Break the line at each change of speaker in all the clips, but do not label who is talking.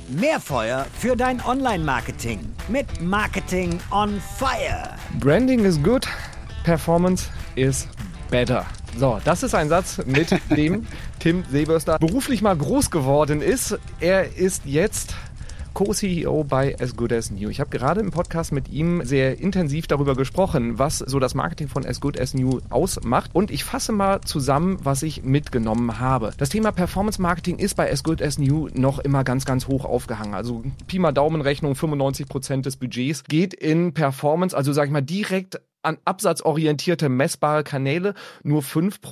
Mehr Feuer für dein Online-Marketing mit Marketing on Fire.
Branding is good, Performance is better. So, das ist ein Satz, mit dem Tim Seebörster beruflich mal groß geworden ist. Er ist jetzt Co-CEO bei As Good As New. Ich habe gerade im Podcast mit ihm sehr intensiv darüber gesprochen, was so das Marketing von As Good As New ausmacht. Und ich fasse mal zusammen, was ich mitgenommen habe. Das Thema Performance Marketing ist bei As Good As New noch immer ganz, ganz hoch aufgehangen. Also Pi mal Daumenrechnung, 95% des Budgets geht in Performance, also sage ich mal direkt an absatzorientierte messbare Kanäle. Nur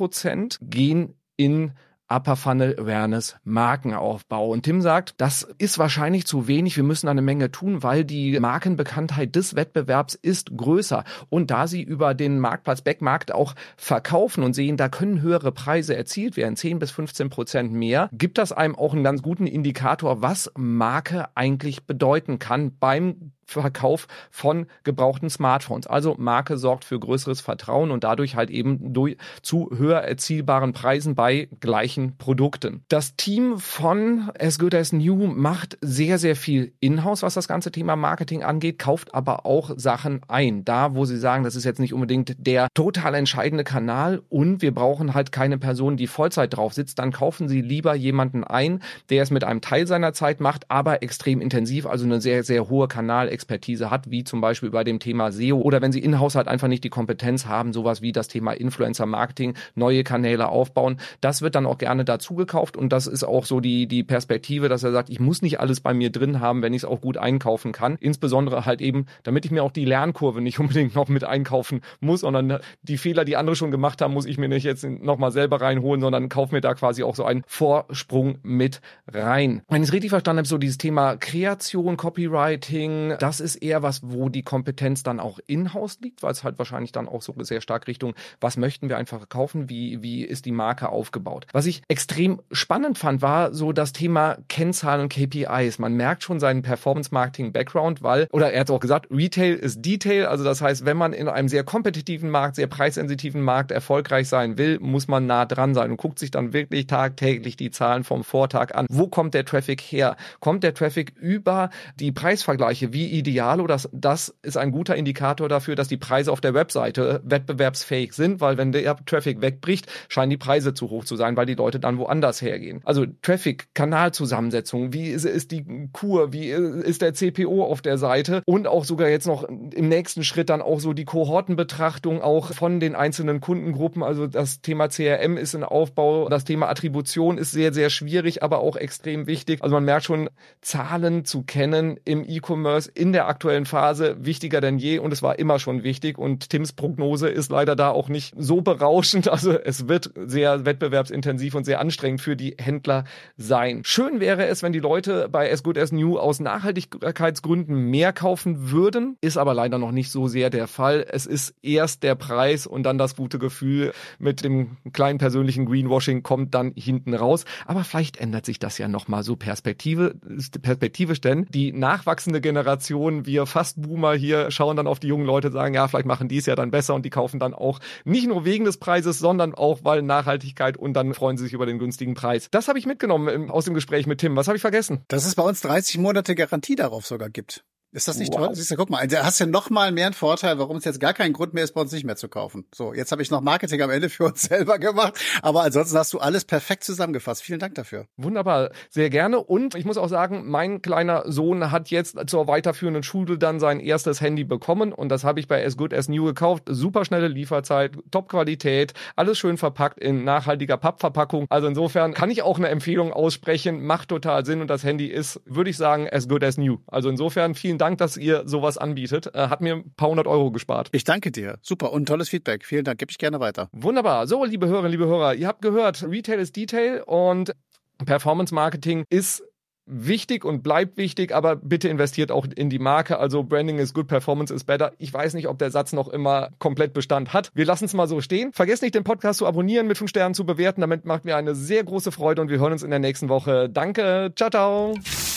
5% gehen in Upper Funnel Awareness Markenaufbau. Und Tim sagt, das ist wahrscheinlich zu wenig. Wir müssen eine Menge tun, weil die Markenbekanntheit des Wettbewerbs ist größer. Und da sie über den Marktplatz Backmarkt auch verkaufen und sehen, da können höhere Preise erzielt werden, 10-15% mehr, gibt das einem auch einen ganz guten Indikator, was Marke eigentlich bedeuten kann beim Verkauf von gebrauchten Smartphones. Also Marke sorgt für größeres Vertrauen und dadurch halt eben zu höher erzielbaren Preisen bei gleichen Produkten. Das Team von As Good As New macht sehr, sehr viel in-house, was das ganze Thema Marketing angeht, kauft aber auch Sachen ein. Da, wo sie sagen, das ist jetzt nicht unbedingt der total entscheidende Kanal und wir brauchen halt keine Person, die Vollzeit drauf sitzt, dann kaufen sie lieber jemanden ein, der es mit einem Teil seiner Zeit macht, aber extrem intensiv, also eine sehr, sehr hohe Kanalexpertise hat, wie zum Beispiel bei dem Thema SEO oder wenn sie in-house halt einfach nicht die Kompetenz haben, sowas wie das Thema Influencer-Marketing, neue Kanäle aufbauen. Das wird dann auch gerne dazu gekauft und das ist auch so die Perspektive, dass er sagt, ich muss nicht alles bei mir drin haben, wenn ich es auch gut einkaufen kann. Insbesondere halt eben, damit ich mir auch die Lernkurve nicht unbedingt noch mit einkaufen muss, sondern die Fehler, die andere schon gemacht haben, muss ich mir nicht jetzt nochmal selber reinholen, sondern kaufe mir da quasi auch so einen Vorsprung mit rein. Wenn ich es richtig verstanden habe, so dieses Thema Kreation, Copywriting, das ist eher was, wo die Kompetenz dann auch in-house liegt, weil es halt wahrscheinlich dann auch so sehr stark Richtung, was möchten wir einfach verkaufen, wie ist die Marke aufgebaut. Was ich extrem spannend fand, war so das Thema Kennzahlen und KPIs. Man merkt schon seinen Performance-Marketing-Background, oder er hat auch gesagt, Retail ist Detail, also das heißt, wenn man in einem sehr kompetitiven Markt, sehr preissensitiven Markt erfolgreich sein will, muss man nah dran sein und guckt sich dann wirklich tagtäglich die Zahlen vom Vortag an. Wo kommt der Traffic her? Kommt der Traffic über die Preisvergleiche? Wie ideal oder das ist ein guter Indikator dafür, dass die Preise auf der Webseite wettbewerbsfähig sind, weil wenn der Traffic wegbricht, scheinen die Preise zu hoch zu sein, weil die Leute dann woanders hergehen. Also Traffic, Kanalzusammensetzung, wie ist die Kur, wie ist der CPO auf der Seite und auch sogar jetzt noch im nächsten Schritt dann auch so die Kohortenbetrachtung auch von den einzelnen Kundengruppen, also das Thema CRM ist in Aufbau, das Thema Attribution ist sehr, sehr schwierig, aber auch extrem wichtig. Also man merkt schon, Zahlen zu kennen im E-Commerce in der aktuellen Phase wichtiger denn je und es war immer schon wichtig und Tims Prognose ist leider da auch nicht so berauschend, also es wird sehr wettbewerbsintensiv und sehr anstrengend für die Händler sein. Schön wäre es, wenn die Leute bei As Good As New aus Nachhaltigkeitsgründen mehr kaufen würden, ist aber leider noch nicht so sehr der Fall. Es ist erst der Preis und dann das gute Gefühl mit dem kleinen persönlichen Greenwashing kommt dann hinten raus, aber vielleicht ändert sich das ja nochmal so perspektivisch, denn die nachwachsende Generation, wir Fast-Boomer hier schauen dann auf die jungen Leute, sagen, ja, vielleicht machen die es ja dann besser und die kaufen dann auch nicht nur wegen des Preises, sondern auch, weil Nachhaltigkeit und dann freuen sie sich über den günstigen Preis. Das habe ich mitgenommen aus dem Gespräch mit Tim. Was habe ich vergessen?
Dass es bei uns 30 Monate Garantie darauf sogar gibt. Ist das nicht toll? Siehst du, guck mal, da hast du ja noch mal mehr einen Vorteil, warum es jetzt gar keinen Grund mehr ist, bei uns nicht mehr zu kaufen. So, jetzt habe ich noch Marketing am Ende für uns selber gemacht, aber ansonsten hast du alles perfekt zusammengefasst. Vielen Dank dafür.
Wunderbar, sehr gerne. Und ich muss auch sagen, mein kleiner Sohn hat jetzt zur weiterführenden Schule dann sein erstes Handy bekommen und das habe ich bei As Good As New gekauft. Super schnelle Lieferzeit, Top-Qualität, alles schön verpackt in nachhaltiger Pappverpackung. Also insofern kann ich auch eine Empfehlung aussprechen, macht total Sinn und das Handy ist, würde ich sagen, As Good As New. Also insofern vielen Dank, dass ihr sowas anbietet. Hat mir ein paar 100 Euro gespart.
Ich danke dir. Super und tolles Feedback. Vielen Dank. Gebe ich gerne weiter.
Wunderbar. So, liebe Hörerinnen, liebe Hörer, ihr habt gehört, Retail ist Detail und Performance Marketing ist wichtig und bleibt wichtig, aber bitte investiert auch in die Marke. Also Branding is good, Performance is better. Ich weiß nicht, ob der Satz noch immer komplett Bestand hat. Wir lassen es mal so stehen. Vergesst nicht, den Podcast zu abonnieren, mit 5 Sternen zu bewerten. Damit macht mir eine sehr große Freude und wir hören uns in der nächsten Woche. Danke. Ciao, ciao.